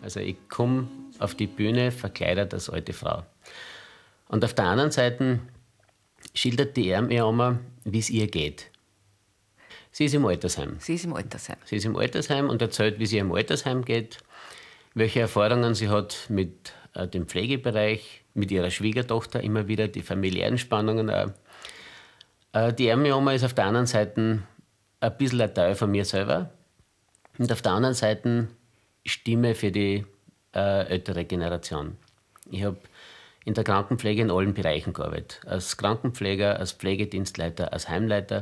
Also ich komme auf die Bühne verkleidet als alte Frau. Und auf der anderen Seite schildert die mir einmal, wie es ihr geht. Sie ist im Altersheim. Sie ist im Altersheim. Sie ist im Altersheim und erzählt, wie es ihr im Altersheim geht, welche Erfahrungen sie hat mit dem Pflegebereich, mit ihrer Schwiegertochter immer wieder, die familiären Spannungen auch. Die Ermi Oma ist auf der einen Seite ein bisschen ein Teil von mir selber und auf der anderen Seite Stimme für die ältere Generation. Ich habe in der Krankenpflege in allen Bereichen gearbeitet. Als Krankenpfleger, als Pflegedienstleiter, als Heimleiter.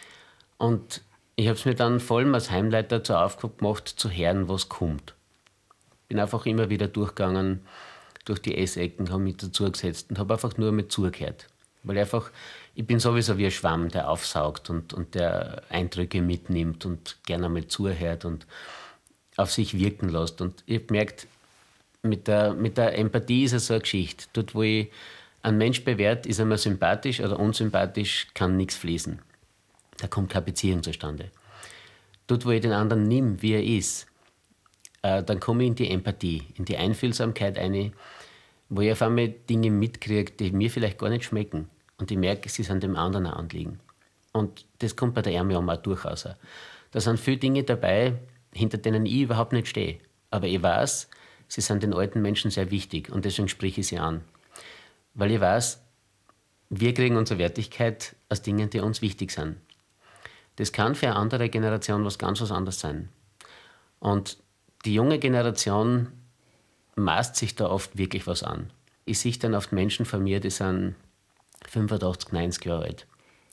Und ich habe es mir dann vor allem als Heimleiter zur Aufgabe gemacht, zu hören, was kommt. Bin einfach immer wieder durchgegangen, durch die Essecken, habe mich dazugesetzt und habe einfach nur mit zugehört. Weil ich bin sowieso wie ein Schwamm, der aufsaugt und der Eindrücke mitnimmt und gerne einmal zuhört und auf sich wirken lässt. Und ich habe gemerkt, mit der Empathie ist es so eine Geschichte. Dort, wo ich einen Mensch bewerte, ist er mir sympathisch oder unsympathisch, kann nichts fließen. Da kommt keine Beziehung zustande. Dort, wo ich den anderen nehme, wie er ist, dann komme ich in die Empathie, in die Einfühlsamkeit ein, wo ich auf einmal Dinge mitkriege, die mir vielleicht gar nicht schmecken. Und ich merke, sie sind dem anderen ein Anliegen. Und das kommt bei der Ermi auch durchaus. Da sind viele Dinge dabei, hinter denen ich überhaupt nicht stehe. Aber ich weiß, sie sind den alten Menschen sehr wichtig und deswegen spreche ich sie an. Weil ich weiß, wir kriegen unsere Wertigkeit aus Dingen, die uns wichtig sind. Das kann für eine andere Generation was ganz was anderes sein. Und die junge Generation maßt sich da oft wirklich was an. Ich sehe dann oft Menschen von mir, die sind 85, 90 Jahre alt,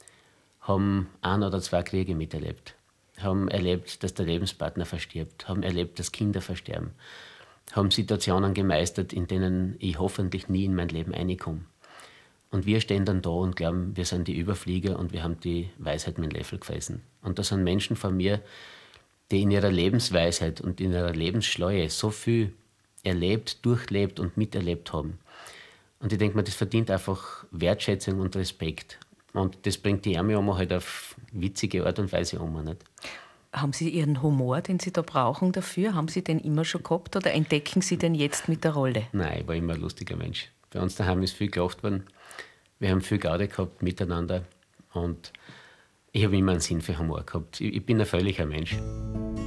haben 1 oder 2 Kriege miterlebt, haben erlebt, dass der Lebenspartner verstirbt, haben erlebt, dass Kinder versterben, haben Situationen gemeistert, in denen ich hoffentlich nie in mein Leben reinkomme. Und wir stehen dann da und glauben, wir sind die Überflieger und wir haben die Weisheit mit dem Löffel gefressen. Und da sind Menschen von mir, die in ihrer Lebensweisheit und in ihrer Lebensschleue so viel erlebt, durchlebt und miterlebt haben. Und ich denke mir, das verdient einfach Wertschätzung und Respekt. Und das bringt die Ermi Oma halt auf witzige Art und Weise um. Nicht? Haben Sie Ihren Humor, den Sie da brauchen dafür, haben Sie den immer schon gehabt oder entdecken Sie den jetzt mit der Rolle? Nein, ich war immer ein lustiger Mensch. Bei uns daheim ist viel gelacht worden. Wir haben viel Gaude gehabt miteinander. Und ich habe immer einen Sinn für Humor gehabt. Ich bin ein fröhlicher Mensch.